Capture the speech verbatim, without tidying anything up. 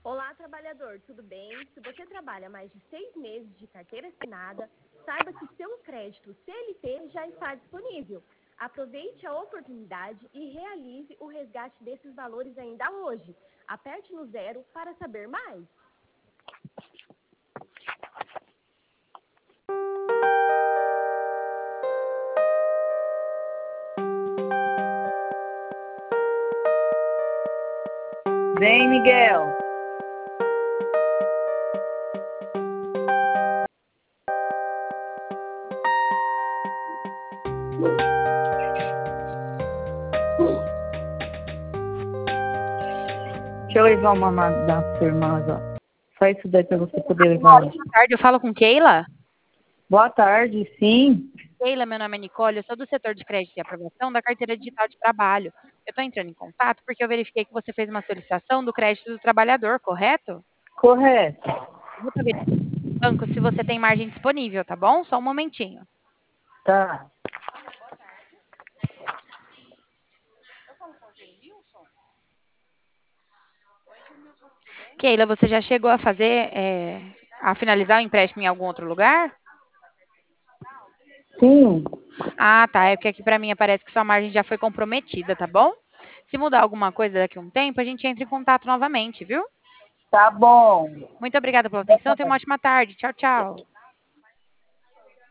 Olá, trabalhador, tudo bem? Se você trabalha mais de seis meses de carteira assinada, saiba que seu crédito C L T já está disponível. Aproveite a oportunidade e realize o resgate desses valores ainda hoje. Aperte no zero para saber mais. Vem, Miguel. Deixa eu levar uma da sua irmã, ó. Só isso daí para você poder levar. Boa tarde, eu falo com Keila. Boa tarde, sim. Keila, meu nome é Nicole, eu sou do setor de crédito e aprovação da carteira digital de trabalho. Eu estou entrando em contato porque eu verifiquei que você fez uma solicitação do crédito do trabalhador, correto? Correto. Eu vou saber no banco se você tem margem disponível, tá bom? Só um momentinho. Tá. Keila, você já chegou a fazer, é, a finalizar o empréstimo em algum outro lugar? Sim. Ah, tá. É porque aqui para mim aparece que sua margem já foi comprometida, tá bom? Se mudar alguma coisa daqui a um tempo, a gente entra em contato novamente, viu? Tá bom. Muito obrigada pela atenção. Tenha uma ótima tarde. Tchau, tchau.